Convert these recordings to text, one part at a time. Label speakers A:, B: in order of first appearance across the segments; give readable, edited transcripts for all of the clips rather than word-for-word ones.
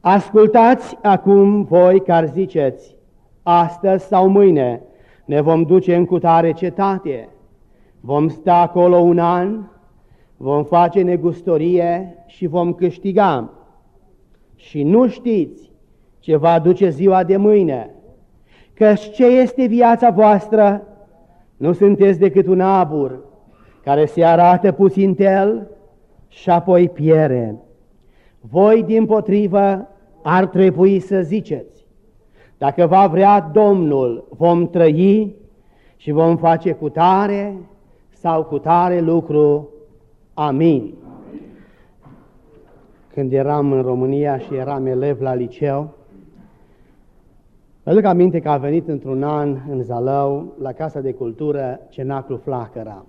A: Ascultați acum voi care ziceți, astăzi sau mâine ne vom duce în cutare cetate, vom sta acolo un an, vom face negustorie și vom câștiga. Și nu știți ce va aduce ziua de mâine, căci ce este viața voastră nu sunteți decât un abur care se arată puțintel și apoi pierde. Voi, dimpotrivă, ar trebui să ziceți, dacă va vrea Domnul, vom trăi și vom face cutare sau cutare lucru. Amin. Când eram în România și eram elev la liceu, mă aduc aminte că a venit într-un an în Zalău, la Casa de Cultură, Cenaclu Flacăra.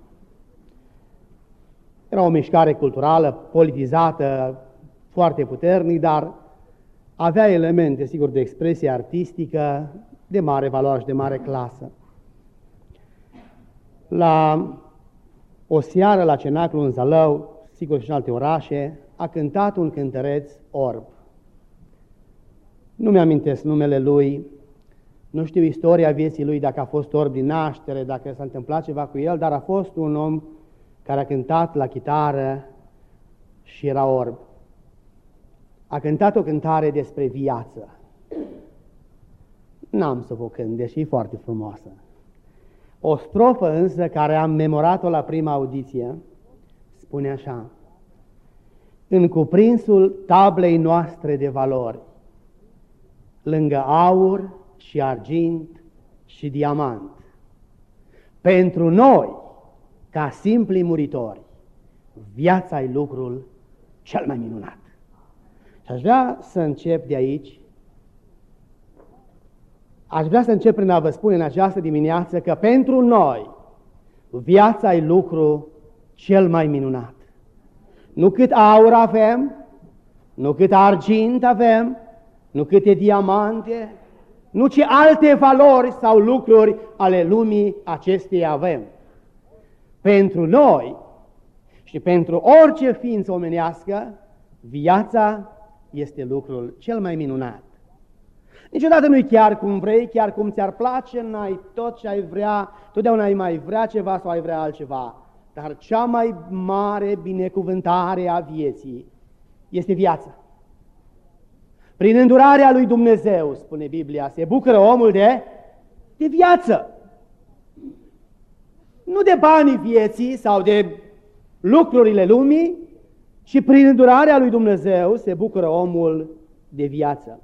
A: Era o mișcare culturală, politizată, foarte puternic, dar avea elemente, sigur, de expresie artistică, de mare valoare și de mare clasă. La o seară la Cenaclu în Zalău, sigur și în alte orașe, a cântat un cântăreț orb. Nu mi-amintesc numele lui, nu știu istoria vieții lui, dacă a fost orb din naștere, dacă s-a întâmplat ceva cu el, dar a fost un om care a cântat la chitară și era orb. A cântat o cântare despre viață. N-am să vă cânt, deși e foarte frumoasă. O strofă însă, care am memorat-o la prima audiție, spune așa: în cuprinsul tablei noastre de valori, lângă aur și argint și diamant, pentru noi, ca simpli muritori, viața e lucrul cel mai minunat. Și aș vrea să încep de aici. Aș vrea să încep prin a vă spune în această dimineață că pentru noi viața e lucru cel mai minunat. Nu cât aur avem, nu cât argint avem, nu câte diamante, nu ce alte valori sau lucruri ale lumii acesteia avem. Pentru noi și pentru orice ființă omenească, viața este lucrul cel mai minunat. Niciodată nu-i chiar cum vrei, chiar cum ți-ar place, n-ai tot ce ai vrea, totdeauna ai mai vrea ceva sau ai vrea altceva. Dar cea mai mare binecuvântare a vieții este viața. Prin îndurarea lui Dumnezeu, spune Biblia, se bucură omul de viață. Nu de banii vieții sau de lucrurile lumii, ci prin îndurarea lui Dumnezeu se bucură omul de viață.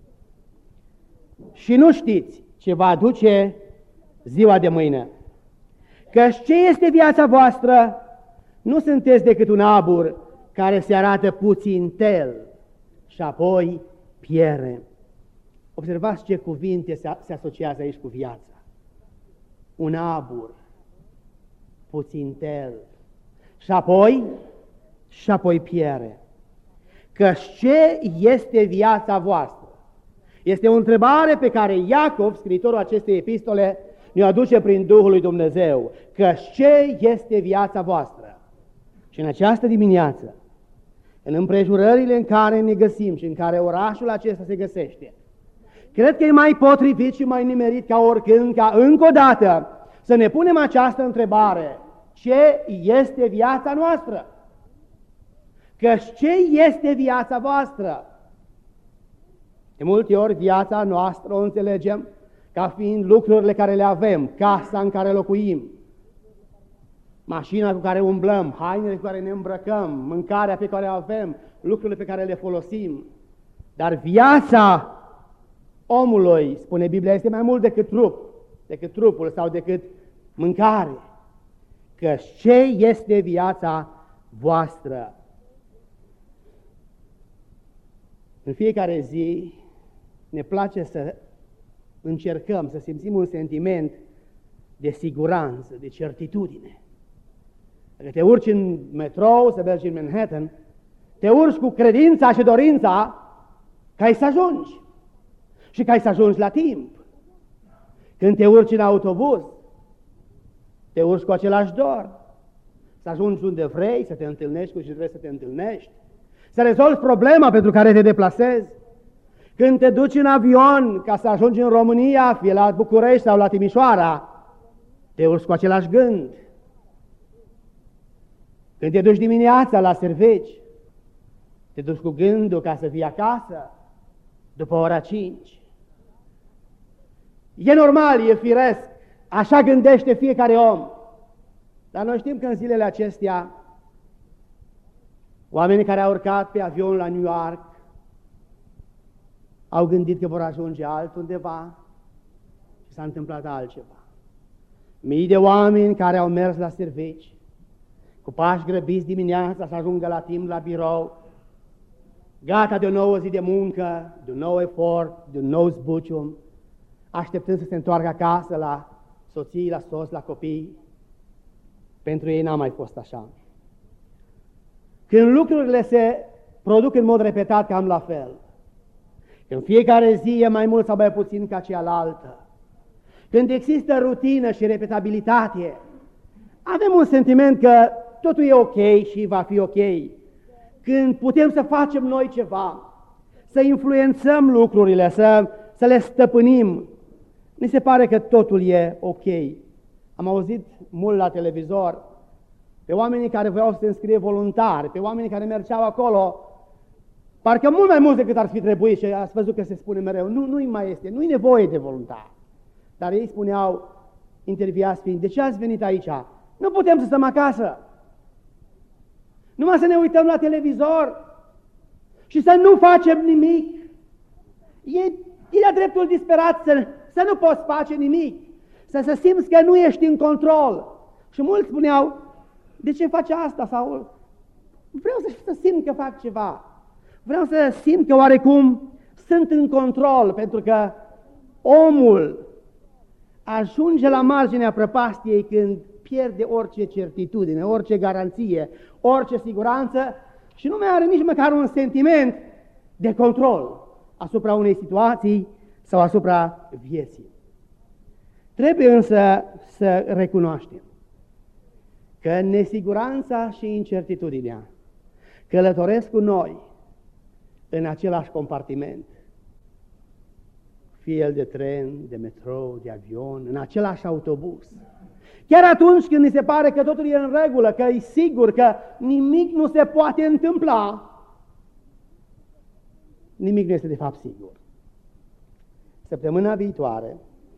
A: Și nu știți ce va aduce ziua de mâine. Căci ce este viața voastră nu sunteți decât un abur care se arată puțintel și apoi pierde. Observați ce cuvinte se asociază aici cu viața. Un abur, puțintel și apoi pierde. Căci ce este viața voastră? Este o întrebare pe care Iacov, scriitorul acestei epistole, ne-o aduce prin Duhul lui Dumnezeu. Căci ce este viața voastră? Și în această dimineață, în împrejurările în care ne găsim și în care orașul acesta se găsește, cred că e mai potrivit și mai nimerit ca oricând, ca încă o dată să ne punem această întrebare: ce este viața noastră? Căci ce este viața voastră? De multe ori viața noastră o înțelegem ca fiind lucrurile care le avem, casa în care locuim, mașina cu care umblăm, hainele cu care ne îmbrăcăm, mâncarea pe care o avem, lucrurile pe care le folosim. Dar viața omului, spune Biblia, este mai mult decât trupul sau decât mâncare. Că ce este viața voastră? În fiecare zi ne place să încercăm să simțim un sentiment de siguranță, de certitudine. Dacă te urci în metrou, să mergi în Manhattan, te urci cu credința și dorința că ai să ajungi și că ai să ajungi la timp. Când te urci în autobuz, te urci cu același dor, să ajungi unde vrei, să te întâlnești cu ce vrei să te întâlnești, să rezolvi problema pentru care te deplasezi, Când te duci în avion ca să ajungi în România, fie la București sau la Timișoara, te urci cu același gând. Când te duci dimineața la servici, te duci cu gândul ca să fii acasă după ora 5. E normal, e firesc, așa gândește fiecare om. Dar noi știm că în zilele acestea, oamenii care au urcat pe avion la New York au gândit că vor ajunge altundeva și s-a întâmplat altceva. Mii de oameni care au mers la servici, cu pași grăbiți dimineața să ajungă la timp la birou, gata de o nouă zi de muncă, de un nou efort, de un nou zbucium, așteptând să se întoarcă acasă la soții, la soți, la copii. Pentru ei n-a mai fost așa. Când lucrurile se produc în mod repetat cam la fel, când fiecare zi e mai mult sau mai puțin ca cealaltă, când există rutină și repetabilitate, avem un sentiment că totul e ok și va fi ok. Când putem să facem noi ceva, să influențăm lucrurile, să le stăpânim, mi se pare că totul e ok. Am auzit mult la televizor pe oamenii care voiau să se înscrie voluntari, pe oamenii care mergeau acolo, parcă mult mai mult decât ar fi trebuit, și ați văzut că se spune mereu, nu-i mai este, nu-i nevoie de voluntari. Dar ei spuneau, interviați fiind, de ce ați venit aici? Nu putem să stăm acasă. Numai să ne uităm la televizor și să nu facem nimic. E de-a dreptul disperat să nu poți face nimic, să simți că nu ești în control. Și mulți spuneau, de ce faci asta? Sau vreau să simt că fac ceva. Vreau să simt că oarecum sunt în control, pentru că omul ajunge la marginea prăpastiei când pierde orice certitudine, orice garanție, orice siguranță și nu mai are nici măcar un sentiment de control asupra unei situații sau asupra vieții. Trebuie însă să recunoaștem că nesiguranța și incertitudinea călătoresc cu noi în același compartiment, fie el de tren, de metrou, de avion, în același autobuz. Chiar atunci când ni se pare că totul e în regulă, că e sigur, că nimic nu se poate întâmpla, nimic nu este de fapt sigur. Săptămâna viitoare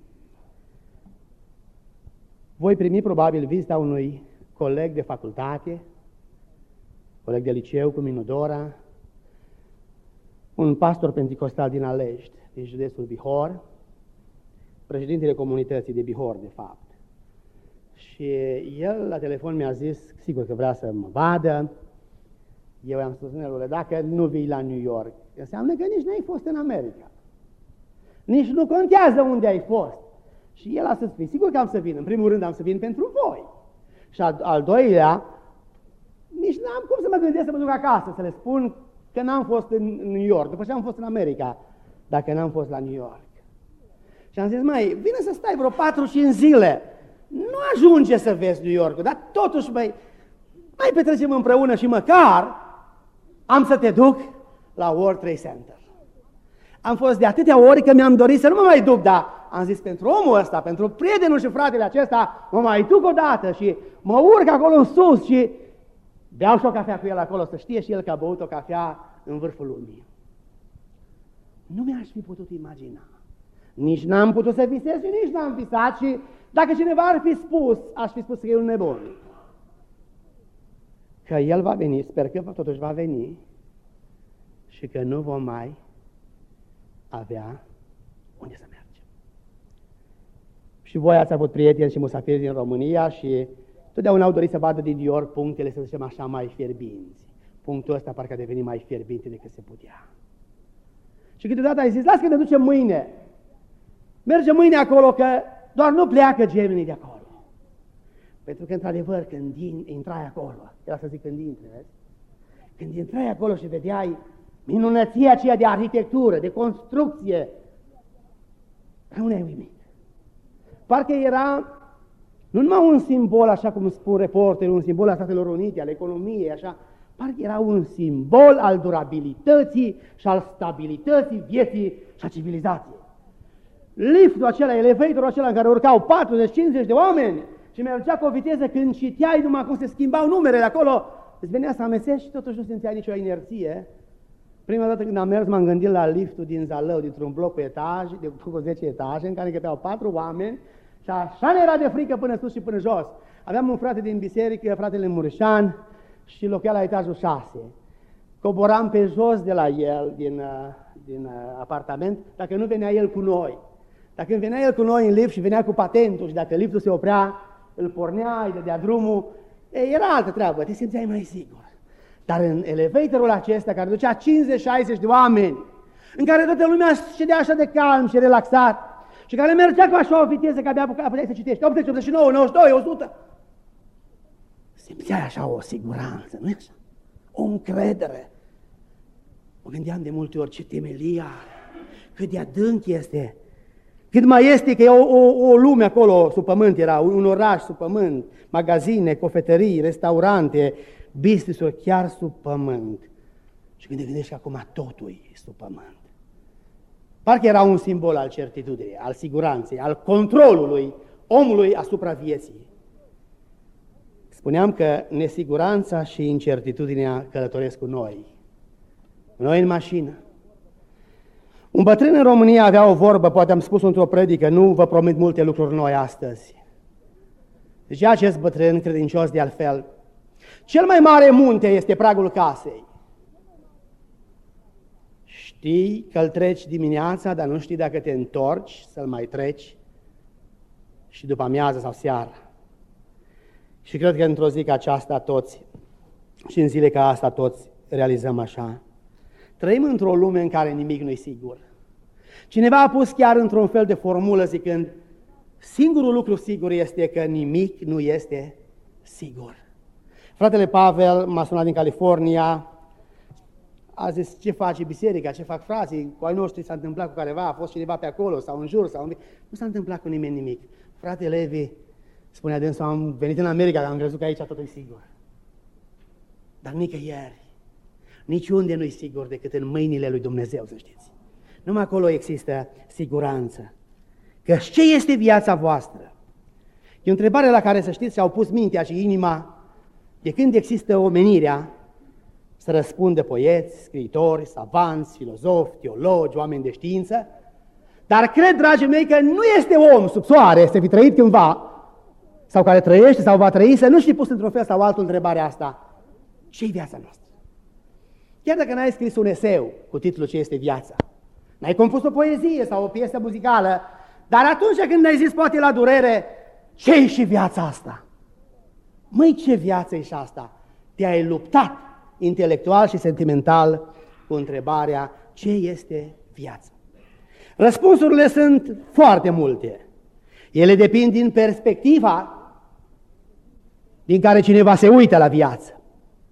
A: voi primi probabil vizita unui coleg de facultate, coleg de liceu cu Minodora, un pastor penticostal din Alești, din județul Bihor, președintele comunității de Bihor, de fapt. Și el la telefon mi-a zis, sigur că vrea să mă vadă. Eu i-am spus, Nelule, dacă nu vii la New York, înseamnă că nici n-ai fost în America. Nici nu contează unde ai fost. Și el a spus, sigur că am să vin, în primul rând am să vin pentru voi. Și al doilea, nici n-am cum să mă gândesc să mă duc acasă, să le spun că n-am fost în New York, după ce am fost în America, dacă n-am fost la New York. Și am zis, mai, vine să stai vreo 4-5 zile, nu ajunge să vezi New York, dar totuși, mai petrecem împreună și măcar am să te duc la World Trade Center. Am fost de atâtea ori că mi-am dorit să nu mă mai duc, dar am zis, pentru omul ăsta, pentru prietenul și fratele acesta, mă mai duc o dată și mă urc acolo în sus și beau și o cafea cu el acolo, să știe și el că a băut o cafea în vârful lumii. Nu mi-aș fi putut imagina. Nici n-am putut să visez și nici n-am visat și dacă cineva ar fi spus, aș fi spus că e un nebun. Că el va veni, sper că totuși va veni și că nu vom mai avea unde să mergem. Și voi ați avut prieteni și musafiri din România și totdeauna au dorit să vadă din New York punctele, să zicem așa, mai fierbinți. Punctul ăsta parcă a devenit mai fierbinte decât se putea. Și câteodată ai zis, las că ne ducem mâine. Mergem mâine acolo, că doar nu pleacă gemenii de acolo. Pentru că, într-adevăr, când intrai acolo, era să zic când intri, vezi? Când intrai acolo și vedeai minunăția aceea de arhitectură, de construcție, rămâneai uimit. Parcă era nu numai un simbol, așa cum spun reporterul, un simbol al Statelor Unite, al economiei, așa, parcă era un simbol al durabilității și al stabilității vieții și a civilizației. Liftul acela, elevatorul acela în care urcau 40-50 de oameni și mergea cu o viteză, când citeai numai cum se schimbau numerele acolo, îți venea să amesești și totuși nu simțeai nicio inerție. Prima dată când am mers m-am gândit la liftul din Zalău, dintr-un bloc cu 10 etaje, în care încăpeau 4 oameni și așa ne era de frică până sus și până jos. Aveam un frate din biserică, fratele Mureșan, și locuia la etajul 6. Coboram pe jos de la el, din apartament, dacă nu venea el cu noi. Dacă venea el cu noi în lift și venea cu patentul și dacă liftul se oprea, îl pornea, îi dădea drumul, era altă treabă, te simțeai mai sigur. Dar în elevatorul acesta, care ducea 50-60 de oameni, în care toată lumea ședea așa de calm și relaxat, și care mergea cu așa o viteză că abia puteai să citești, 80, 89, 92, 100, simțeai așa o siguranță, nu-i așa? O încredere. Mă gândeam de multe ori ce temelia are, cât de adânc este, cât mai este că e o lume acolo sub pământ, era un oraș sub pământ, magazine, cofetării, restaurante, business-uri chiar sub pământ. Și când te gândești că acum totul e sub pământ. Parcă era un simbol al certitudinii, al siguranței, al controlului omului asupra vieții. Spuneam că nesiguranța și incertitudinea călătoresc cu noi. Noi în mașină. Un bătrân în România avea o vorbă, poate am spus într-o predică, nu vă promit multe lucruri noi astăzi. Zicea acest bătrân credincios de altfel, cel mai mare munte este pragul casei. Știi că îl treci dimineața, dar nu știi dacă te întorci să-l mai treci și după amiază sau seara. Și cred că într-o zi ca aceasta toți și în zile ca asta toți realizăm așa. Trăim într-o lume în care nimic nu-i sigur. Cineva a pus chiar într-un fel de formulă zicând, singurul lucru sigur este că nimic nu este sigur. Fratele Pavel m-a sunat din California, a zis, ce face biserica, ce fac frații, cu ai noștri s-a întâmplat cu careva, a fost cineva pe acolo sau în jur, sau unde. Nu s-a întâmplat cu nimeni nimic. Frate Levi spunea dânsul, am venit în America, dar am crezut că aici totul e sigur. Dar nicăieri, niciunde nu e sigur decât în mâinile lui Dumnezeu, să știți. Numai acolo există siguranță. Că ce este viața voastră? E o întrebare la care, să știți, și-au pus mintea și inima de când există omenirea să răspundă poeți, scriitori, savanți, filozofi, teologi, oameni de știință. Dar cred, dragii mei, că nu este om sub soare să fi trăit cândva, sau care trăiește sau va trăi, să nu-și fi pus într-un fel sau altul întrebarea asta. Ce-i viața noastră? Chiar dacă n-ai scris un eseu cu titlul Ce este viața, n-ai compus o poezie sau o piesă muzicală, dar atunci când ai zis poate la durere, ce-i și viața asta? Măi, ce viață e și asta? Te-ai luptat intelectual și sentimental cu întrebarea ce este viața? Răspunsurile sunt foarte multe. Ele depind din perspectiva din care cineva se uită la viață.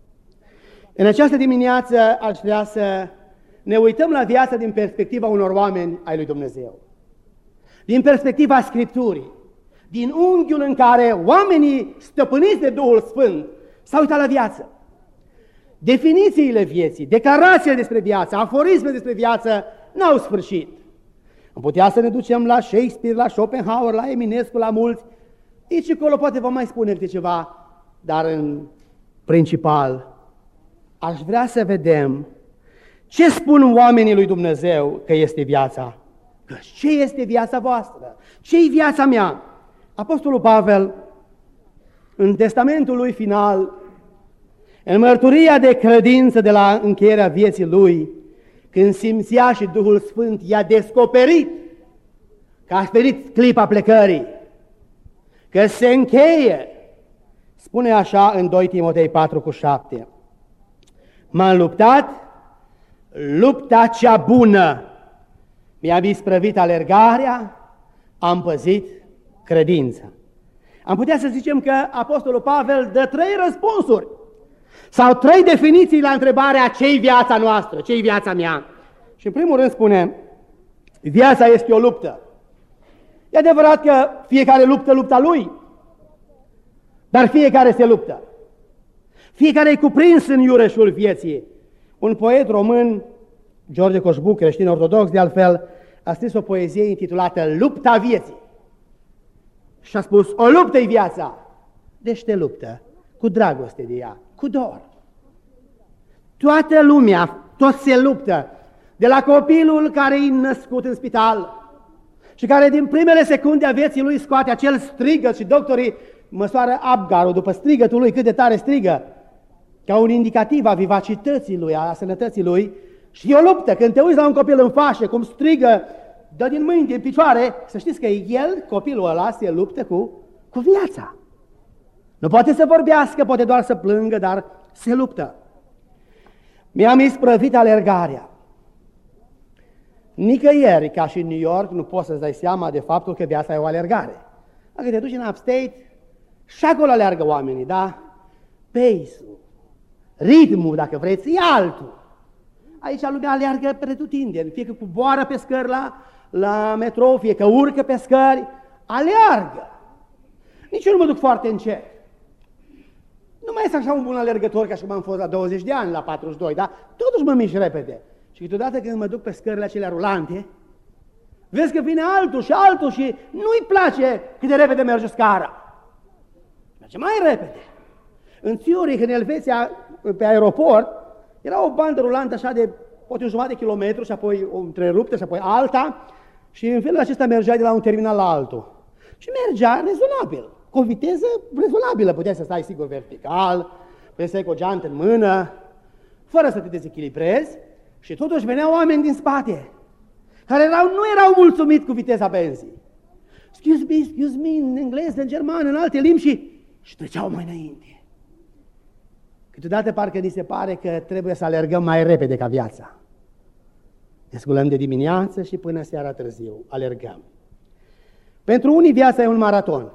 A: În această dimineață aș vrea să ne uităm la viața din perspectiva unor oameni ai lui Dumnezeu. Din perspectiva Scripturii, din unghiul în care oamenii stăpâniți de Duhul Sfânt s-au uitat la viață. Definițiile vieții, declarațiile despre viață, aforisme despre viață n-au sfârșit. Am putea să ne ducem la Shakespeare, la Schopenhauer, la Eminescu, la mulți. Aici acolo poate vă mai spune câte ceva, dar în principal aș vrea să vedem ce spun oamenii lui Dumnezeu că este viața. Că ce este viața voastră? Ce-i viața mea? Apostolul Pavel, în testamentul lui final, în mărturia de credință de la încheierea vieții lui, când simțea și Duhul Sfânt i-a descoperit că a venit clipa plecării, că se încheie, spune așa în 2 Timotei 4:7, m-am luptat, lupta cea bună, mi-am isprăvit alergarea, am păzit credința. Am putea să zicem că Apostolul Pavel dă 3 răspunsuri sau 3 definiții la întrebarea ce-i viața noastră, ce-i viața mea. Și în primul rând spune, viața este o luptă. E adevărat că fiecare luptă lupta lui, dar fiecare se luptă. Fiecare e cuprins în iureșul vieții. Un poet român, George Coșbuc, creștin ortodox de altfel, a scris o poezie intitulată Lupta vieții. Și a spus, o luptă-i viața. Deci te luptă cu dragoste de ea, cu dor. Toată lumea, tot se luptă, de la copilul care e născut în spital și care din primele secunde a vieții lui scoate acel strigăt și doctorii măsoară Apgarul după strigătul lui, cât de tare strigă, ca un indicativ a vivacității lui, a sănătății lui. Și e o luptă, când te uiți la un copil în fașă, cum strigă, dă din mâini, din picioare, să știți că el, copilul ăla, se luptă cu viața. Nu poate să vorbească, poate doar să plângă, dar se luptă. Mi-am isprăvit alergarea. Nicăieri, ca și în New York, nu poți să-ți dai seama de faptul că viața e o alergare. Dacă te duci în upstate, și acolo alergă oamenii, da? Pace-ul, ritmul, dacă vreți, e altul. Aici lumea alergă pretutindeni, fie că coboară pe scări la metrou, fie că urcă pe scări, alergă. Nici eu nu mă duc foarte încet. Nu mai este așa un bun alergător ca și cum am fost la 20 de ani, la 42, dar totuși mă mișc repede. Și câteodată când mă duc pe scările acelea rulante, vezi că vine altul și nu-i place cât de repede merge scara. Merge mai repede. În Zurich, în Elveția, pe aeroport, era o bandă rulantă așa de poate un jumătate de kilometru și apoi o întreruptă și apoi alta și în felul acesta mergeai de la un terminal la altul. Și mergea rezonabil, cu o viteză rezonabilă. Puteai să stai sigur vertical, puteai să ai cu o geantă în mână, fără să te dezechilibrezi și totuși veneau oameni din spate care nu erau mulțumiți cu viteza benzii. Excuse me, în engleză, în germană, în alte limbi și treceau mai înainte. Câteodată parcă ni se pare că trebuie să alergăm mai repede ca viața. Ne sculăm de dimineață și până seara târziu alergăm. Pentru unii viața e un maraton,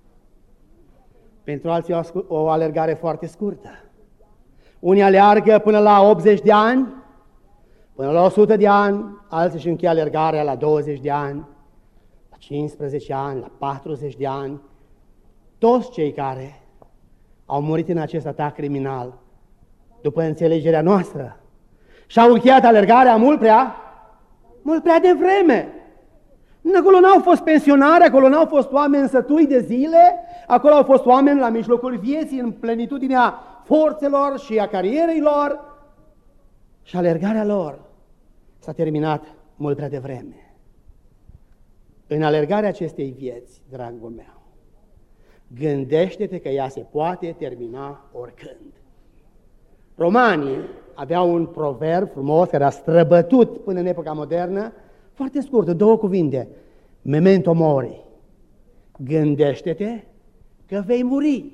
A: pentru alții o alergare foarte scurtă. Unii aleargă până la 80 de ani, până la 100 de ani, alții își încheie alergarea la 20 de ani, la 15 ani, la 40 de ani. Toți cei care au murit în acest atac criminal, după înțelegerea noastră, și-au încheiat alergarea mult prea devreme. Acolo n-au fost pensionari, acolo n-au fost oameni sătui de zile, acolo au fost oameni la mijlocul vieții, în plenitudinea forțelor și a carierei lor, și alergarea lor s-a terminat mult prea devreme. În alergarea acestei vieți, dragul meu, gândește-te că ea se poate termina oricând. Romanii aveau un proverb frumos, care a străbătut până în epoca modernă, foarte scurt, 2 cuvinte, memento mori, gândește-te că vei muri.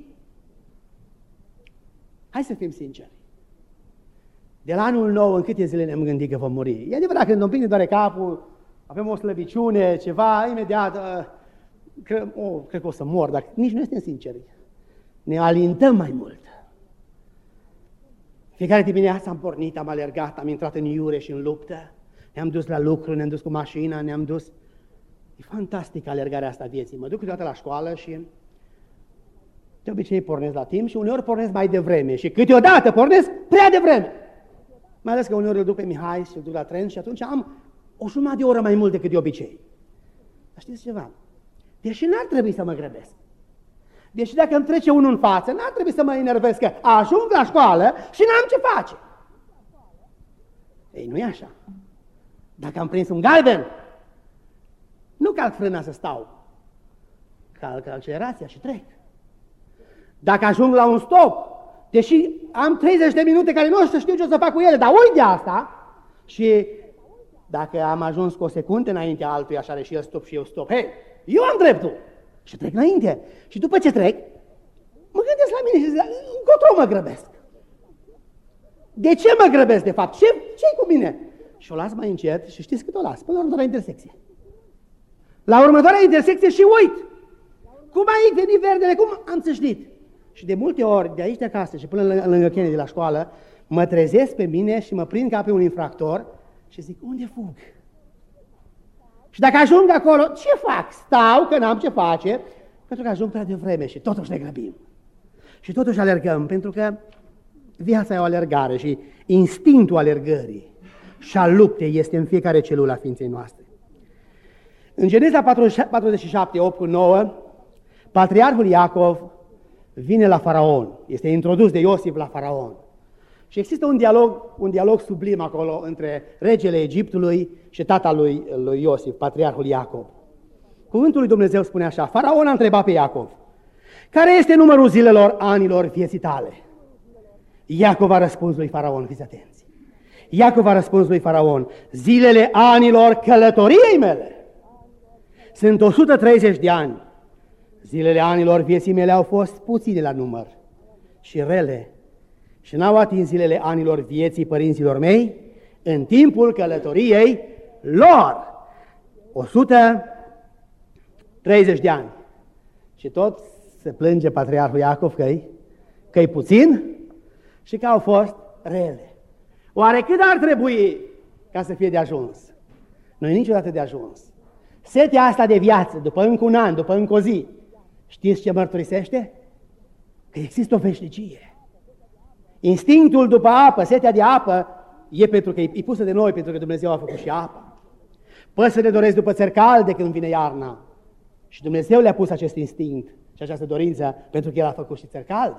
A: Hai să fim sinceri. De la anul nou, în câte zile ne-am gândit că vom muri? E adevărat, când un pic ne doare capul, avem o slăbiciune, ceva, imediat, cred că o să mor, dar nici nu suntem sinceri. Ne alintăm mai mult. Fiecare dimineață am pornit, am alergat, am intrat în iure și în luptă, ne-am dus la lucru, ne-am dus cu mașina, ne-am dus... E fantastică alergarea asta vieții. Mă duc câteodată la școală și de obicei pornesc la timp și uneori pornesc mai devreme și câteodată pornesc prea devreme. Mai ales că uneori îl duc pe Mihai și îl duc la tren și atunci am o jumătate de oră mai mult decât de obicei. Dar știți ceva? Deși n-ar trebui să mă grăbesc. Deși dacă îmi trece unul în față, n-ar trebui să mă enervez că ajung la școală și n-am ce face. Ei, nu e așa. Dacă am prins un galben, nu calc frâna să stau, calc accelerația și trec. Dacă ajung la un stop, deși am 30 de minute care nu știu ce o să fac cu ele, dar uit de asta, și dacă am ajuns cu o secundă înainte altuia și are și el stop și eu stop, hei, eu am dreptul și trec înainte. Și după ce trec, mă gândesc la mine și zic, încotro mă grăbesc. De ce mă grăbesc de fapt? Ce-i cu mine? Și o las mai încet și știți cât o las? Până la următoarea intersecție. La următoarea intersecție și uit. Cum a venit verdele? Cum am țâșnit? Și de multe ori, de aici de acasă și până lângă Kennedy la școală, mă trezesc pe mine și mă prind ca pe un infractor și zic, unde fug? Și dacă ajung acolo, ce fac? Stau, că n-am ce face, pentru că ajung prea devreme și totuși ne grăbim. Și totuși alergăm, pentru că Viața e o alergare și instinctul alergării și al luptei este în fiecare celulă a ființei noastre. În Geneza 47, 8 cu 9, patriarhul Iacov vine la Faraon, este introdus de Iosif la Faraon. Și există un dialog sublim acolo între regele Egiptului și tata lui Iosif, patriarhul Iacov. Cuvântul lui Dumnezeu spune așa: Faraon a întrebat pe Iacov: care este numărul zilelor, anilor vieții tale? Iacov a răspuns lui Faraon, fiți atenți. Iacov a răspuns lui Faraon: zilele anilor călătoriei mele sunt 130 de ani. Zilele anilor vieții mele au fost puține la număr și rele și n-au atins zilele anilor vieții părinților mei în timpul călătoriei lor. 130 de ani. Și tot se plânge patriarhul Iacov că-i puțin și că au fost rele. Oare cât ar trebui ca să fie de ajuns? Nu e niciodată de ajuns. Setea asta de viață, după încă un an, după încă o zi, știți ce mărturisește? Că există o veșnicie. Instinctul după apă, setea de apă, e pentru că e pusă de noi, pentru că Dumnezeu a făcut și apa. Păsările doresc după țări calde când vine iarna. Și Dumnezeu le-a pus acest instinct și această dorință pentru că El a făcut și țări calde.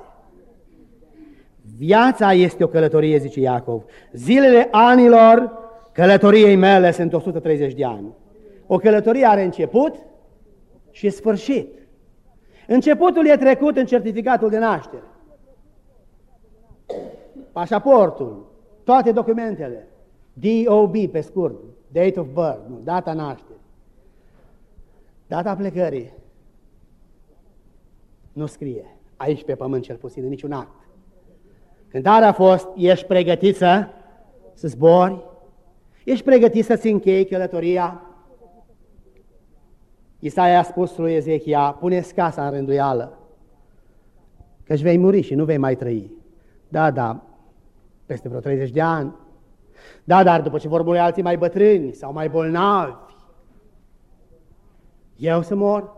A: Viața este o călătorie, zice Iacov. Zilele anilor călătoriei mele sunt 130 de ani. O călătorie are început și sfârșit. Începutul e trecut în certificatul de naștere. Pașaportul, toate documentele, DOB pe scurt, date of birth, data nașterii. Data plecării nu scrie, aici pe pământ cel puțin, în niciun act. Cântarea a fost: ești pregătit să zbori? Ești pregătit să-ți închei călătoria? Isaia a spus lui Ezechia: pune-ți casa în rânduială, că-și vei muri și nu vei mai trăi. Da, peste vreo 30 de ani. Da, dar după ce vor muri alții mai bătrâni sau mai bolnavi, eu să mor?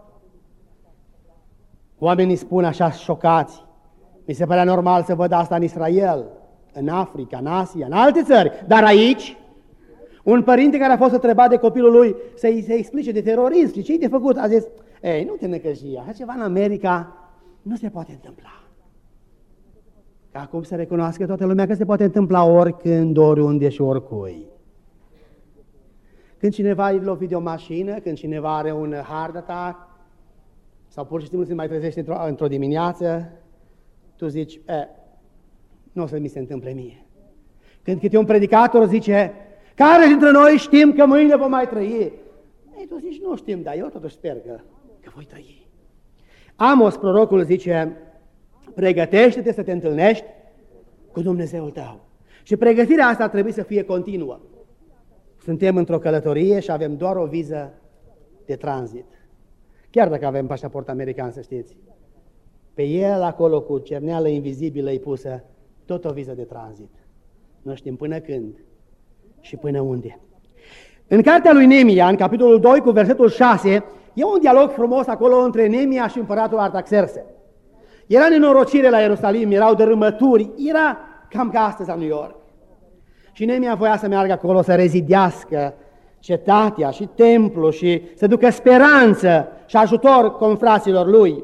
A: Oamenii spun așa șocați. Mi se părea normal să văd asta în Israel, în Africa, în Asia, în alte țări. Dar aici, un părinte care a fost întrebat de copilul lui să-i explice de terorism și ce-i de făcut, a zis: ei, nu te necăji, așa ceva în America nu se poate întâmpla. Că acum să recunoască toată lumea că se poate întâmpla oricând, oriunde și oricui. Când cineva e lovit de o mașină, când cineva are un heart attack, sau pur și simplu se mai trezește într-o dimineață, tu zici: nu o să mi se întâmple mie. Când câte un predicator zice: care dintre noi știm că mâine vom mai trăi? Ei, tu zici: nu știm, dar eu totuși sper că voi trăi. Amos, prorocul, zice: pregătește-te să te întâlnești cu Dumnezeul tău. Și pregătirea asta trebuie să fie continuă. Suntem într-o călătorie și avem doar o viză de tranzit. Chiar dacă avem pașaport american, să știți. Pe el, acolo, cu cerneală invizibilă e pusă, tot o viză de tranzit. Nu știm până când și până unde. În cartea lui Neemia, în capitolul 2, cu versetul 6, e un dialog frumos acolo între Neemia și împăratul Artaxerxe. Era nenorocire la Ierusalim, erau dărâmături, era cam ca astăzi la New York. Și Neemia voia să meargă acolo să rezidească cetatea și templul și să ducă speranță și ajutor confraților lui.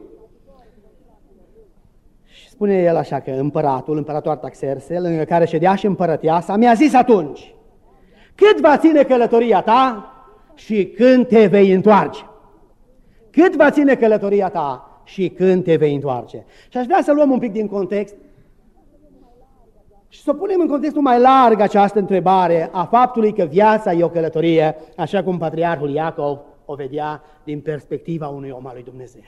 A: Și spune el așa că împăratul Artaxerxe, lângă care ședea și împărăteasa, mi-a zis atunci: cât va ține călătoria ta și când te vei întoarce? Cât va ține călătoria ta și când te vei întoarce? Și aș vrea să luăm un pic din context și să punem în contextul mai larg această întrebare a faptului că viața e o călătorie, așa cum patriarhul Iacov o vedea din perspectiva unui om al lui Dumnezeu.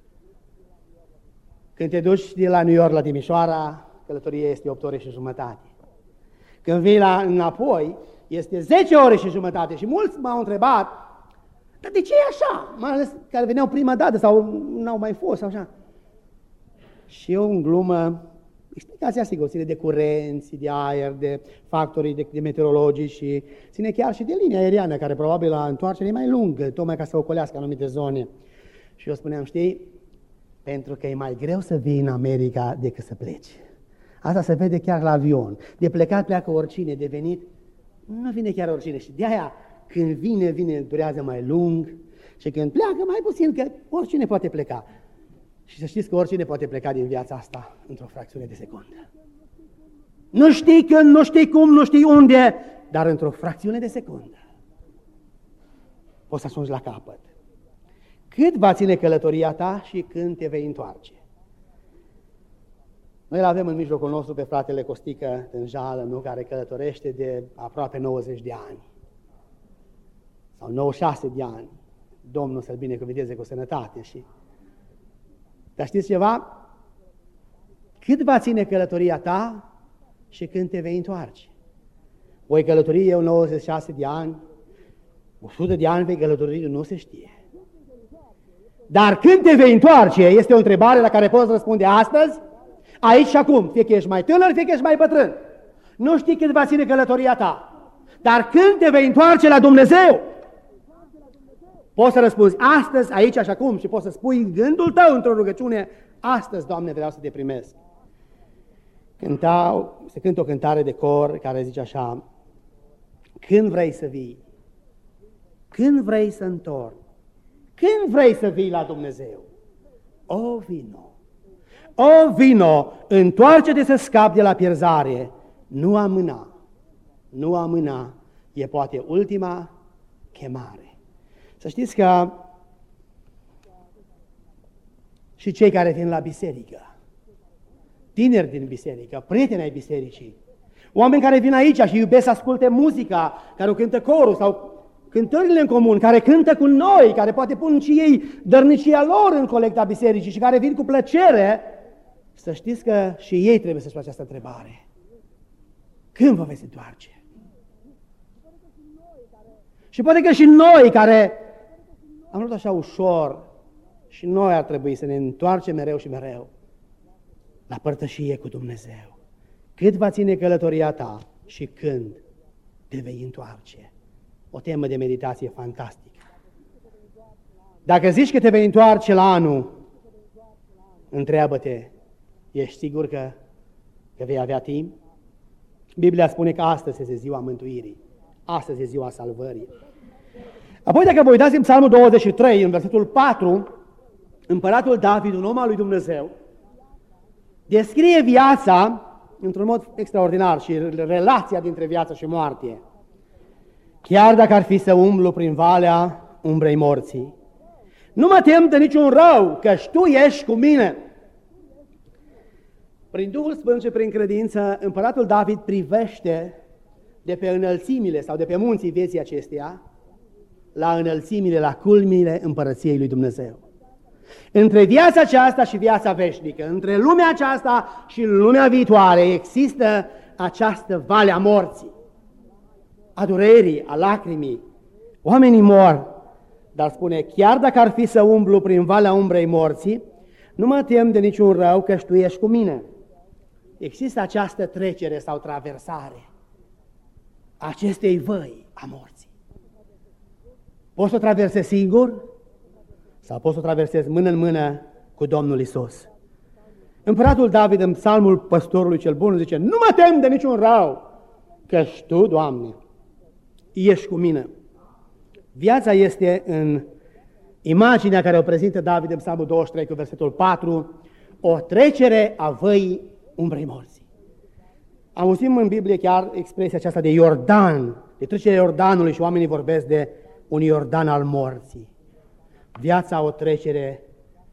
A: Când te duci de la New York la Timișoara, călătoria este 8 ore și jumătate. Când vii înapoi, este 10 ore și jumătate. Și mulți m-au întrebat: dar de ce e așa? Mai ales care veneau prima dată sau n-au mai fost sau așa. Și eu, în glumă, explicația sigur ține de curenți, de aer, de factorii de meteorologii și ține chiar și de linia aeriană, care probabil la întoarcere e mai lungă, tocmai ca să ocolească anumite zone. Și eu spuneam: știi, pentru că e mai greu să vii în America decât să pleci. Asta se vede chiar la avion. De plecat pleacă oricine, de venit nu vine chiar oricine. Și de aia când vine, durează mai lung și când pleacă mai puțin, că oricine poate pleca. Și să știți că oricine poate pleca din viața asta într-o fracțiune de secundă. Nu știi când, nu știi cum, nu știi unde, dar într-o fracțiune de secundă poți să ajungi la capăt. Cât va ține călătoria ta și când te vei întoarce? Noi îl avem în mijlocul nostru pe fratele Costică Tânjală, nu, care călătorește de aproape 90 de ani. Sau 96 de ani. Domnul să-l binecuvinteze cu sănătate. Dar știți ceva? Cât va ține călătoria ta și când te vei întoarce? Voi călători eu 96 de ani, 100 de ani vei călători, nu se știe. Dar când te vei întoarce, este o întrebare la care poți răspunde astăzi, aici și acum, fie că ești mai tânăr, fie că ești mai bătrân. Nu știi cât va ține călătoria ta, dar când te vei întoarce la Dumnezeu, poți să răspunzi astăzi, aici și acum și poți să spui gândul tău într-o rugăciune, astăzi, Doamne, vreau să te primesc. Se cântă o cântare de cor care zice așa: când vrei să vii, când vrei să întorni, când vrei să vii la Dumnezeu, o vino, o vino, întoarce-te să scapi de la pierzare, nu amâna, nu amâna, e poate ultima chemare. Să știți că și cei care vin la biserică, tineri din biserică, prieteni ai bisericii, oameni care vin aici și iubesc să asculte muzica, care o cântă corul sau cântările în comun, care cântă cu noi, care poate pun și ei dărnicia lor în colecta bisericii și care vin cu plăcere, să știți că și ei trebuie să-și facă această întrebare. Când vă veți întoarce? Și poate că și noi care am luat așa ușor, și noi ar trebui să ne întoarcem mereu și mereu la părtășie cu Dumnezeu. Cât va ține călătoria ta și când te vei întoarce? O temă de meditație fantastică. Dacă zici că te vei întoarce la anul, întreabă-te, ești sigur că vei avea timp? Biblia spune că astăzi este ziua mântuirii, astăzi este ziua salvării. Apoi, dacă vă uitați în Psalmul 23, în versetul 4, împăratul David, un om al lui Dumnezeu, descrie viața într-un mod extraordinar și relația dintre viață și moarte. Chiar dacă ar fi să umblu prin valea umbrei morții, nu mă tem de niciun rău, căci Tu ești cu mine. Prin Duhul Sfânt și prin credință, împăratul David privește de pe înălțimile sau de pe munții vieții acesteia la înălțimile, la culmile împărăției lui Dumnezeu. Între viața aceasta și viața veșnică, între lumea aceasta și lumea viitoare, există această vale a morții, a durerii, a lacrimii. Oamenii mor, dar spune, chiar dacă ar fi să umblu prin valea umbrei morții, nu mă tem de niciun rău, căci Tu ești cu mine. Există această trecere sau traversare a acestei văi a morții. Poți să o traversezi singur sau poți să o traversezi mână în mână cu Domnul Isus. Împăratul David, în psalmul păstorului cel bun, zice, nu mă tem de niciun rău, căci Tu, Doamne, ești cu mine. Viața este în imaginea care o prezintă David în psalmul 23 cu versetul 4, o trecere a văii umbrei morții. Auzim în Biblie chiar expresia aceasta de Iordan, de trecerea Iordanului și oamenii vorbesc de un Iordan al morții. Viața o trecere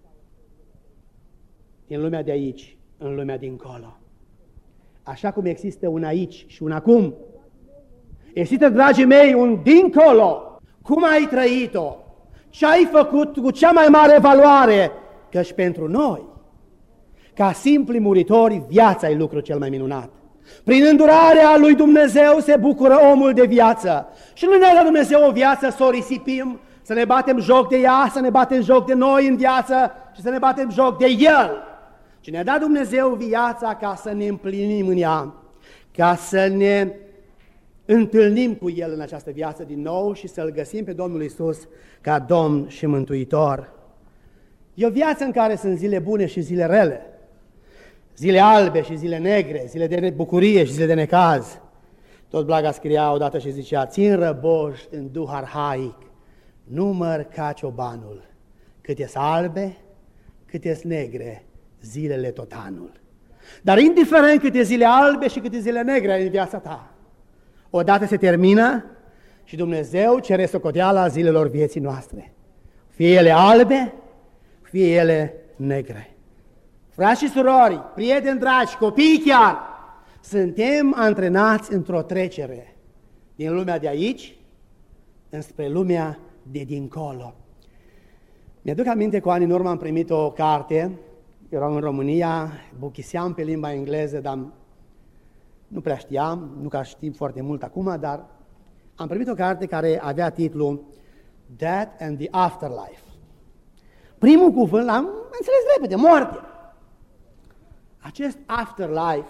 A: din lumea de aici în lumea dincolo. Așa cum există un aici și un acum, există, dragii mei, un dincolo. Cum ai trăit-o? Ce ai făcut cu cea mai mare valoare? Căci pentru noi, ca simpli muritori, viața e lucrul cel mai minunat. Prin îndurarea lui Dumnezeu se bucură omul de viață. Și nu ne-a dat Dumnezeu o viață să o risipim, să ne batem joc de ea, să ne batem joc de noi în viață și să ne batem joc de El. Și ne-a dat Dumnezeu viața ca să ne împlinim în ea, ca să ne întâlnim cu El în această viață din nou și să-L găsim pe Domnul Isus ca Domn și Mântuitor. E o viață în care sunt zile bune și zile rele. zile albe și zile negre, zile de bucurie și zile de necaz. Tot Blaga scria odată și zicea: țin răboști în duh arhaic, număr ca ciobanul, cât ies albe, cât ies negre, zilele tot anul. Dar indiferent câte zile albe și câte zile negre în viața ta, odată se termină și Dumnezeu cere socoteala zilelor vieții noastre. Fie ele albe, fie ele negre. Frați și surori, prieteni dragi, copii chiar, suntem antrenați într-o trecere din lumea de aici înspre lumea de dincolo. Mi-aduc aminte, cu ani în urmă am primit o carte, eram în România, buchiseam pe limba engleză, dar nu prea știam, nu că știm foarte mult acum, dar am primit o carte care avea titlul Death and the Afterlife. Primul cuvânt l-am înțeles repede, moarte. Acest afterlife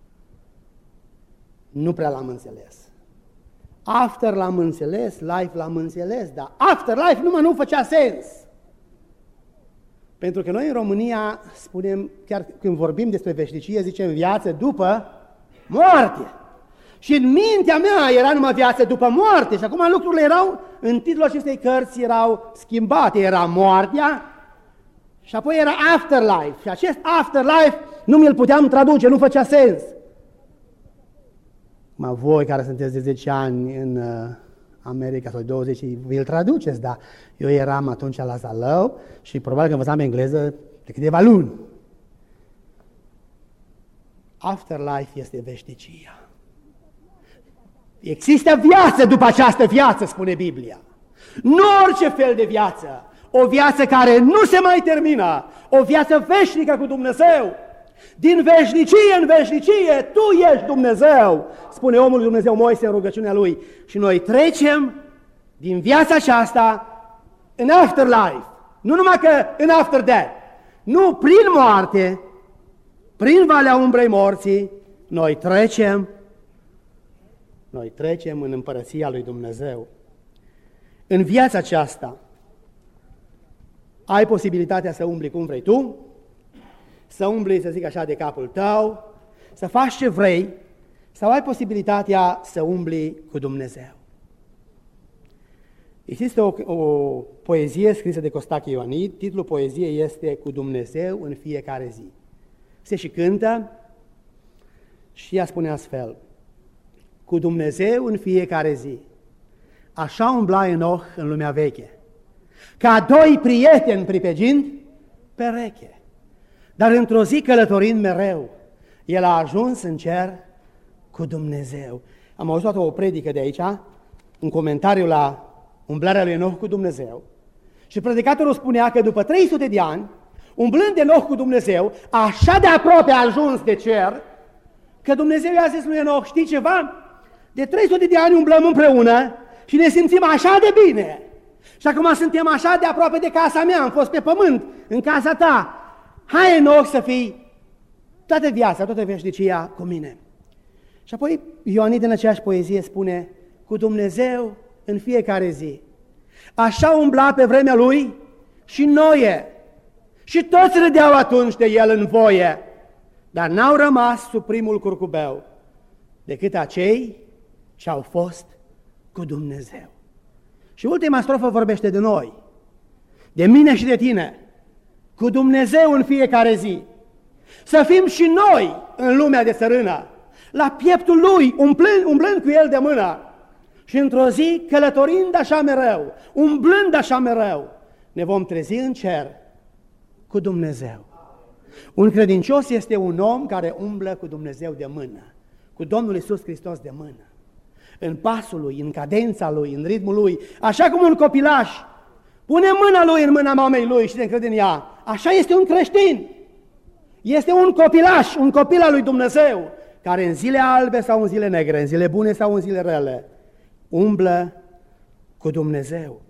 A: nu prea l-am înțeles. After l-am înțeles, life l-am înțeles, dar afterlife numai nu făcea sens. Pentru că noi în România spunem, chiar când vorbim despre veșnicie, zicem viață după moarte. Și în mintea mea era numai viață după moarte și acum lucrurile erau, în titlul acestei cărți erau schimbate, era moartea și apoi era afterlife. Și acest afterlife nu mi-l puteam traduce, nu făcea sens. Voi care sunteți de 10 ani în America sau 20, vi-l traduceți, dar eu eram atunci la Zalău și probabil că învățam engleză de câteva luni. Afterlife este veșnicia. Există viață după această viață, spune Biblia. Nu orice fel de viață, o viață care nu se mai termină, o viață veșnică cu Dumnezeu. Din veșnicie în veșnicie, Tu ești Dumnezeu, spune omul lui Dumnezeu Moise în rugăciunea lui. Și noi trecem din viața aceasta în afterlife, nu numai că în after death, nu prin moarte, prin valea umbrei morții, noi trecem în împărăția lui Dumnezeu. În viața aceasta ai posibilitatea să umbli cum vrei tu, să umbli, să zic așa, de capul tău, să faci ce vrei, sau ai posibilitatea să umbli cu Dumnezeu. Există o poezie scrisă de Costache Ioanid, titlul poeziei este Cu Dumnezeu în fiecare zi. Se și cântă și ea spune astfel: cu Dumnezeu în fiecare zi, așa umbla Enoch în lumea veche, ca doi prieteni pripegind pereche. Dar într-o zi călătorind mereu, el a ajuns în cer cu Dumnezeu. Am auzit o predică de aici, un comentariu la umblarea lui Enoch cu Dumnezeu. Și predicatorul spunea că după 300 de ani, umblând Enoch cu Dumnezeu, așa de aproape a ajuns de cer, că Dumnezeu i-a zis lui Enoch: știi ceva? De 300 de ani umblăm împreună și ne simțim așa de bine. Și acum suntem așa de aproape de casa mea, am fost pe pământ, în casa ta. Hai, Enoch, să fii toată viața, toată veșnicia cu mine. Și apoi Ioanid în aceeași poezie spune: cu Dumnezeu în fiecare zi. Așa umbla pe vremea lui și Noe. Și toți râdeau atunci de el în voie, dar n-au rămas sub primul curcubeu decât acei ce au fost cu Dumnezeu. Și ultima strofă vorbește de noi, de mine și de tine, cu Dumnezeu în fiecare zi. Să fim și noi în lumea de țărână, la pieptul Lui, umblând cu El de mână. Și într-o zi, călătorind așa mereu, umblând așa mereu, ne vom trezi în cer cu Dumnezeu. Un credincios este un om care umblă cu Dumnezeu de mână, cu Domnul Iisus Hristos de mână, în pasul Lui, în cadența Lui, în ritmul Lui, așa cum un copilaș pune mâna lui în mâna mamei lui și se încrede în ea. Așa este un creștin. Este un copilaș, un copil al lui Dumnezeu, care în zile albe sau în zile negre, în zile bune sau în zile rele, umblă cu Dumnezeu.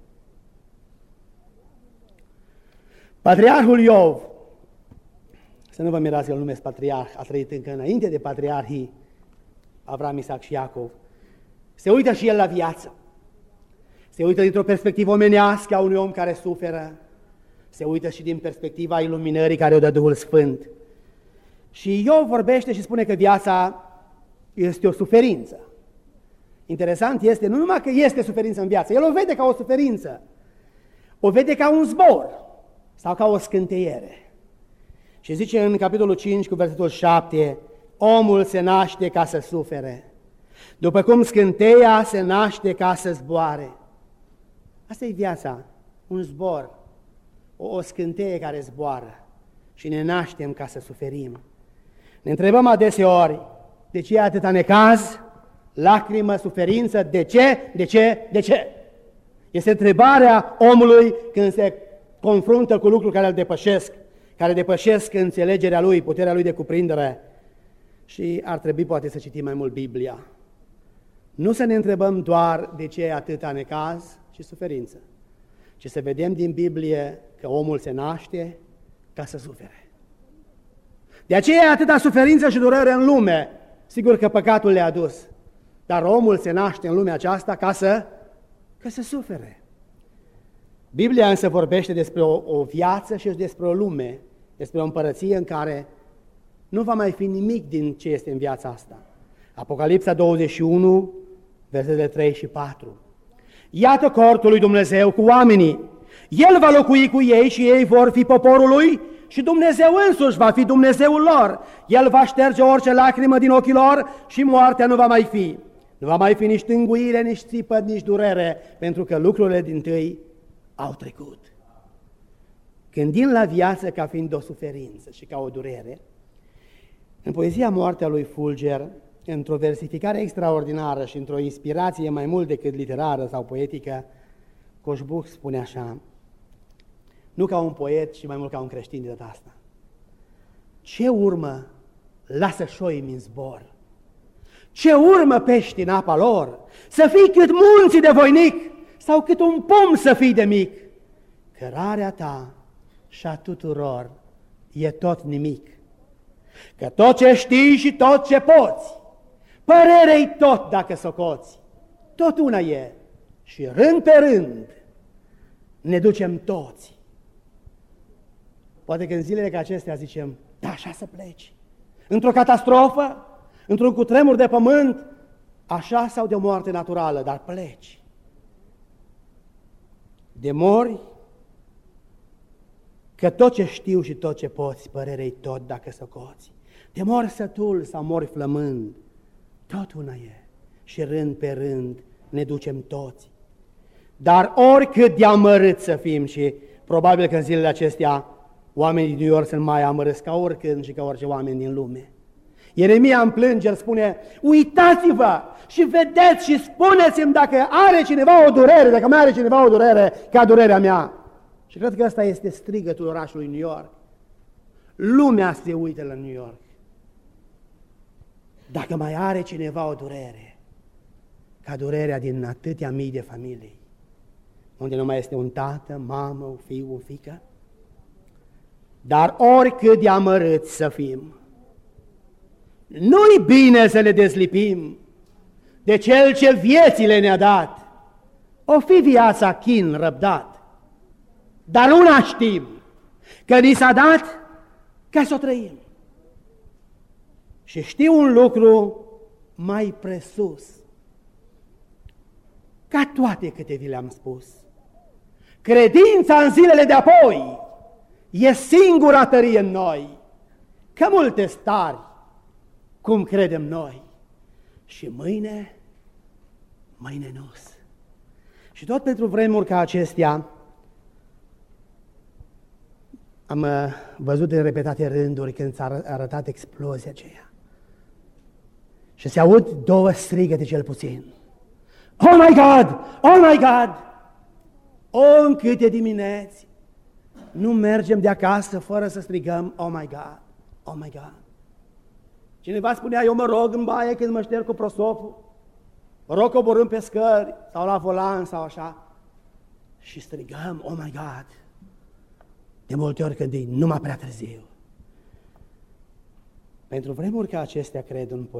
A: Patriarhul Iov, să nu vă mirați că îl numesc patriarh, a trăit încă înainte de patriarhii Avram, Isaac și Iacov, se uită și el la viață. Se uită dintr-o perspectivă omenească a unui om care suferă, se uită și din perspectiva iluminării care o dă Duhul Sfânt. Și Iov vorbește și spune că viața este o suferință. Interesant este, nu numai că este suferință în viață, el o vede ca o suferință, o vede ca un zbor sau ca o scânteiere. Și zice în capitolul 5 cu versetul 7, omul se naște ca să sufere, după cum scânteia se naște ca să zboare. Asta e viața, un zbor, o scânteie care zboară și ne naștem ca să suferim. Ne întrebăm adeseori, de ce e atâta necaz, lacrimă, suferință, de ce, de ce, de ce? Este întrebarea omului când se confruntă cu lucruri care îl depășesc, care depășesc înțelegerea lui, puterea lui de cuprindere. Și ar trebui poate să citim mai mult Biblia. Nu să ne întrebăm doar de ce e atâta necaz și suferință, ci să vedem din Biblie că omul se naște ca să sufere. De aceea e atâta suferință și durere în lume. Sigur că păcatul le-a dus, dar omul se naște în lumea aceasta ca să sufere. Biblia însă vorbește despre o viață și despre o lume, despre o împărăție în care nu va mai fi nimic din ce este în viața asta. Apocalipsa 21, versetele 3 și 4. Iată cortul lui Dumnezeu cu oamenii. El va locui cu ei și ei vor fi poporul lui și Dumnezeu însuși va fi Dumnezeul lor. El va șterge orice lacrimă din ochii lor și moartea nu va mai fi. Nu va mai fi nici tânguire, nici țipăt, nici durere, pentru că lucrurile dintâi au trecut. Gândind la viață ca fiind o suferință și ca o durere, în poezia Moartea lui Fulger, într-o versificare extraordinară și într-o inspirație mai mult decât literară sau poetică, Coșbuc spune așa, nu ca un poet, ci mai mult ca un creștin de data asta. Ce urmă lasă șoimi în zbor? Ce urmă pești în apa lor? Să fii cât munții de voinic sau cât un pom să fii de mic. Cărarea ta și a tuturor e tot nimic. Că tot ce știi și tot ce poți, părere-i tot dacă socoți, tot una e și rând pe rând ne ducem toți. Poate că în zilele ca acestea zicem, da, așa să pleci. Într-o catastrofă, într-un cutremur de pământ, așa sau de o moarte naturală, dar pleci. De mori, că tot ce știu și tot ce poți, părere-i tot dacă socoți. De mori sătul sau mori flămând, tot una e și rând pe rând ne ducem toți. Dar oricât de amărât să fim, și probabil că în zilele acestea oamenii din New York sunt mai amărâți ca oricând și ca orice oameni din lume. Ieremia în plângeri spune, uitați-vă și vedeți și spuneți-mi dacă are cineva o durere, dacă mai are cineva o durere ca durerea mea. Și cred că ăsta este strigătul orașului New York. Lumea se uită la New York. Dacă mai are cineva o durere, ca durerea din atâtea mii de familii, unde nu mai este un tată, mamă, un fiu, o fiică, dar oricât de amărâți să fim, nu-i bine să le dezlipim de cel ce viețile ne-a dat. O fi viața chin răbdat, dar una știm, că ni s-a dat ca să o trăim. Și știu un lucru mai presus, ca toate câte vi le-am spus. Credința în zilele de apoi e singura tărie în noi, că multe stari, cum credem noi, și mâine nu-s. Și tot pentru vremuri ca acestea, am văzut în repetate rânduri când s-a arătat explozia aceea. Și se aud două strigăte cel puțin. Oh my God! Oh my God! O, în câte dimineți nu mergem de acasă fără să strigăm oh my God! Oh my God! Cineva spunea, eu mă rog în baie când mă șterg cu prosopul, mă rog coborând pe scări sau la volan sau așa și strigăm oh my God! De multe ori când e numai prea târziu. Pentru vremuri ca acestea, cred, un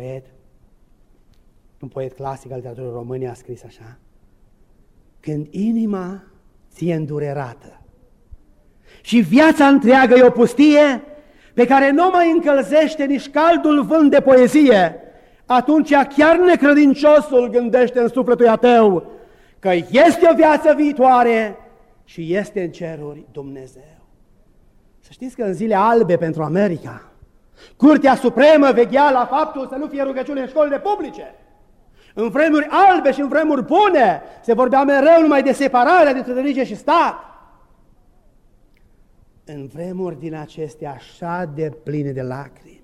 A: poet clasic al literaturii române a scris așa: când inima ți-e îndurerată și viața întreagă e o pustie, pe care nu mai încălzește nici caldul vânt de poezie, atunci chiar necredinciosul gândește în sufletul ateu că este o viață viitoare și este în ceruri Dumnezeu. Să știți că în zile albe pentru America, Curtea Supremă veghea la faptul să nu fie rugăciune în școlile publice. În vremuri albe și în vremuri bune se vorbea mereu numai de separarea dintre religie și stat. În vremuri din acestea așa de pline de lacrimi,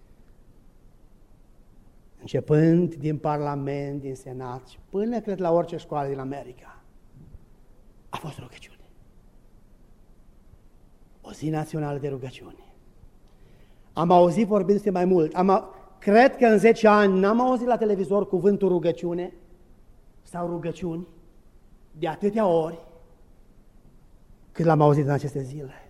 A: începând din Parlament, din Senat și până, cred, la orice școală din America, a fost rugăciune. O zi națională de rugăciune. Am auzit vorbindu-se mai mult. Cred că în 10 ani n-am auzit la televizor cuvântul rugăciune sau rugăciuni de atâtea ori cât l-am auzit în aceste zile.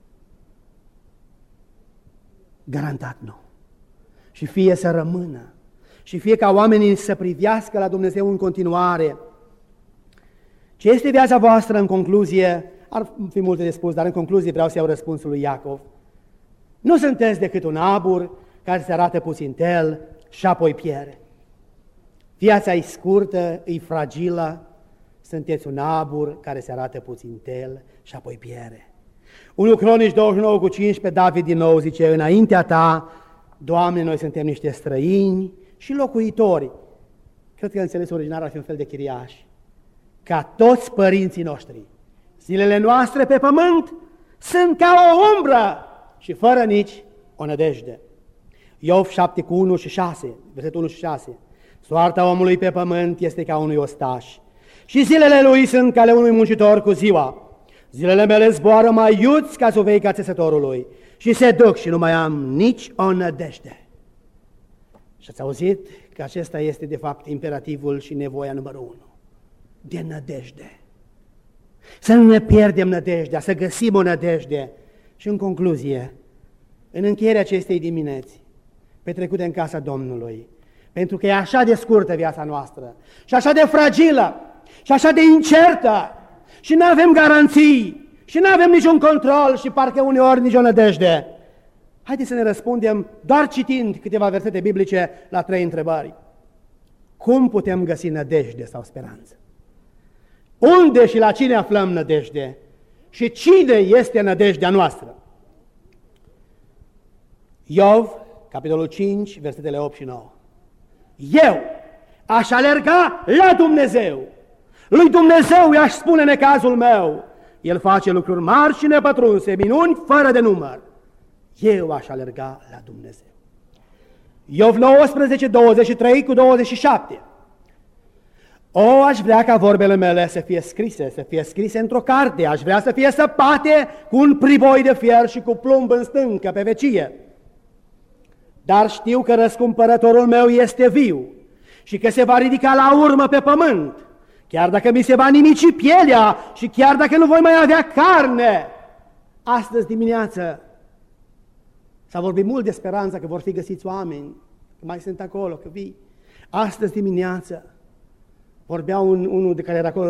A: Garantat nu. Și fie să rămână, și fie ca oamenii să privească la Dumnezeu în continuare. Ce este viața voastră în concluzie? Ar fi multe de spus, dar în concluzie vreau să iau răspunsul lui Iacov. Nu sunteți decât un abur care se arată puțin tel și apoi pierde. Viața e scurtă, e fragilă, sunteți un abur care se arată puțin tel și apoi pierde. 1 Cronici 29:15, David din nou zice, înaintea ta, Doamne, noi suntem niște străini și locuitori. Cred că înțelesul original ar fi un fel de chiriași. Ca toți părinții noștri, zilele noastre pe pământ sunt ca o umbră și fără nici o nădejde. Iov 7:1-6, versetul 1 și 6. Soarta omului pe pământ este ca unui ostaș și zilele lui sunt ca ale unui muncitor cu ziua. Zilele mele zboară mai iuți ca suveica țesătorului și se duc și nu mai am nici o nădejde. Și ați auzit că acesta este de fapt imperativul și nevoia numărul 1, de nădejde. Să nu ne pierdem nădejdea, să găsim o nădejde. Și în concluzie, în încheierea acestei dimineți, petrecute în casa Domnului, pentru că e așa de scurtă viața noastră și așa de fragilă și așa de incertă și nu avem garanții și nu avem niciun control și parcă uneori nici o nădejde. Haideți să ne răspundem doar citind câteva versete biblice la 3 întrebări. Cum putem găsi nădejde sau speranță? Unde și la cine aflăm nădejde? Și cine este nădejdea noastră? Iov, capitolul 5, versetele 8 și 9. Eu aș alerga la Dumnezeu. Lui Dumnezeu i-aș spune necazul meu. El face lucruri mari și nepătrunse, minuni fără de număr. Eu aș alerga la Dumnezeu. Iov 19, 23-27. O, aș vrea ca vorbele mele să fie scrise într-o carte, aș vrea să fie săpate cu un priboi de fier și cu plumb în stâncă pe vecie. Dar știu că răscumpărătorul meu este viu și că se va ridica la urmă pe pământ, chiar dacă mi se va nimici pielea și chiar dacă nu voi mai avea carne. Astăzi dimineață s-a vorbit mult de speranța că vor fi găsiți oameni, că mai sunt acolo, că vii. Astăzi dimineață vorbea unul de care era acolo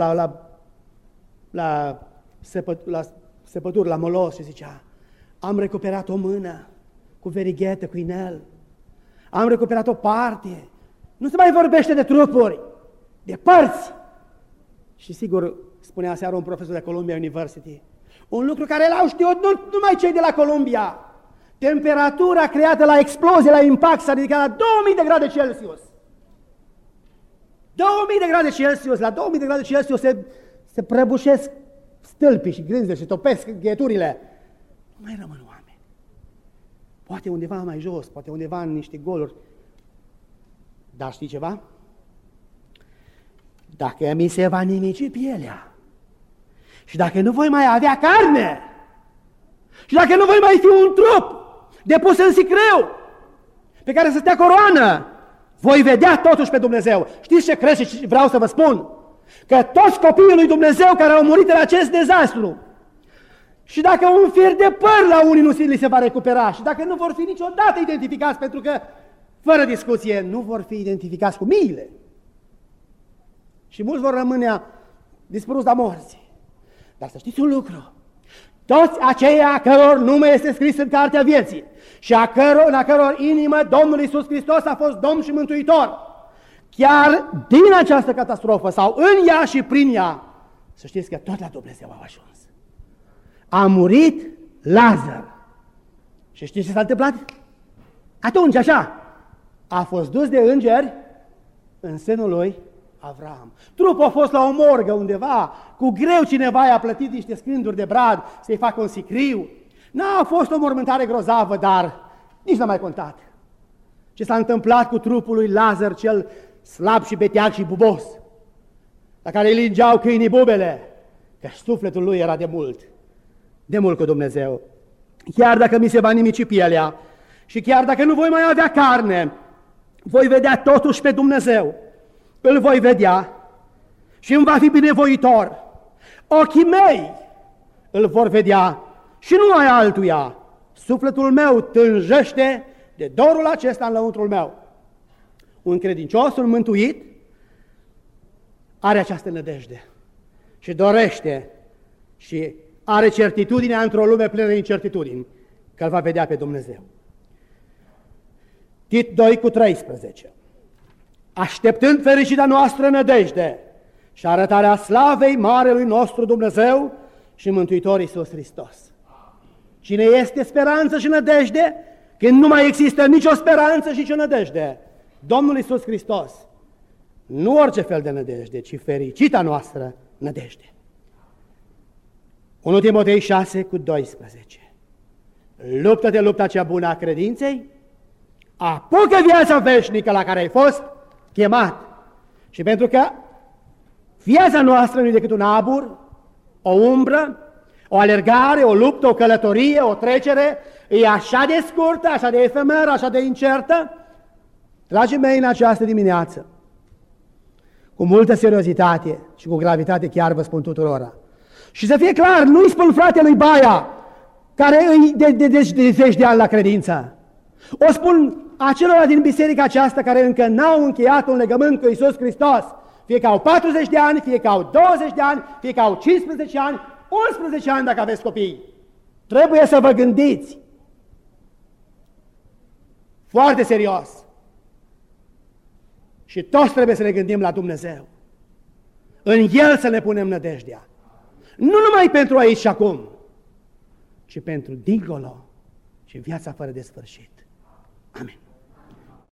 A: la săpături, la molos și zicea, am recuperat o mână cu verighetă, cu inel, am recuperat o parte, nu se mai vorbește de trupuri, de părți. Și sigur, spunea seară un profesor de Columbia University, un lucru care l-au știut nu numai cei de la Columbia, temperatura creată la explozie, la impact s-a ridicat la 2000 de grade Celsius. 2000 de grade Celsius, la 2000 de grade Celsius se prăbușesc stâlpii și grânzele și topesc gheturile. Nu mai rămân oameni. Poate undeva mai jos, poate undeva în niște goluri. Dar știi ceva? Dacă mi se va nimici pielea și dacă nu voi mai avea carne și dacă nu voi mai fi un trup depus în sicreu pe care să stea coroană, voi vedea totuși pe Dumnezeu. Știți ce cred și vreau să vă spun? Că toți copiii lui Dumnezeu care au murit în acest dezastru, și dacă un fir de păr la unii nu li se va recupera, și dacă nu vor fi niciodată identificați, pentru că, fără discuție, nu vor fi identificați cu miile, și mulți vor rămâne dispăruți la morți. Dar să știți un lucru, Toți aceia căror nume este scris în cartea vieții și la căror inimă Domnul Iisus Hristos a fost Domn și Mântuitor, chiar din această catastrofă sau în ea și prin ea, să știți că tot la Dumnezeu au ajuns. A murit Lazar. Și știți ce s-a întâmplat? Atunci, așa, a fost dus de îngeri în sânul lui Avram. Trupul a fost la o morgă undeva, cu greu cineva i-a plătit niște scânduri de brad să-i facă un sicriu. N-a fost o mormântare grozavă, dar nici n-a mai contat. Ce s-a întâmplat cu trupul lui Lazar, cel slab și beteag și bubos, la care îi lingeau câinii bubele, că sufletul lui era de mult cu Dumnezeu. Chiar dacă mi se va nimici pielea și chiar dacă nu voi mai avea carne, voi vedea totuși pe Dumnezeu. Îl voi vedea și îmi va fi binevoitor. Ochii mei îl vor vedea și nu ai altuia. Sufletul meu tânjește de dorul acesta în lăuntrul meu. Un credincios, un mântuit, are această nădejde și dorește și are certitudinea într-o lume plină de incertitudini că îl va vedea pe Dumnezeu. Tit 2:13. Așteptând fericita noastră nădejde și arătarea slavei marelui nostru Dumnezeu și Mântuitor Iisus Hristos. Cine este speranță și nădejde, când nu mai există nicio speranță și nicio nădejde? Domnul Iisus Hristos. Nu orice fel de nădejde, ci fericita noastră nădejde. 1 Timotei 6:12. Luptă-te lupta cea bună a credinței, apucă viața veșnică la care ai fost chemat. Și pentru că viața noastră nu e decât un abur, o umbră, o alergare, o luptă, o călătorie, o trecere, e așa de scurtă, așa de efemeră, așa de incertă. Dragii mei, în această dimineață, cu multă seriozitate și cu gravitate chiar vă spun tuturora, și să fie clar, nu-i spun fratelui Baia, care îi de zeci de ani la credință. O spun acelora din biserica aceasta care încă n-au încheiat un legământ cu Iisus Hristos, fie că au 40 de ani, fie că au 20 de ani, fie că au 15 ani, 11 ani dacă aveți copii. Trebuie să vă gândiți foarte serios. Și toți trebuie să ne gândim la Dumnezeu. În El să ne punem nădejdea. Nu numai pentru aici și acum, ci pentru dincolo și viața fără de sfârșit. Amin.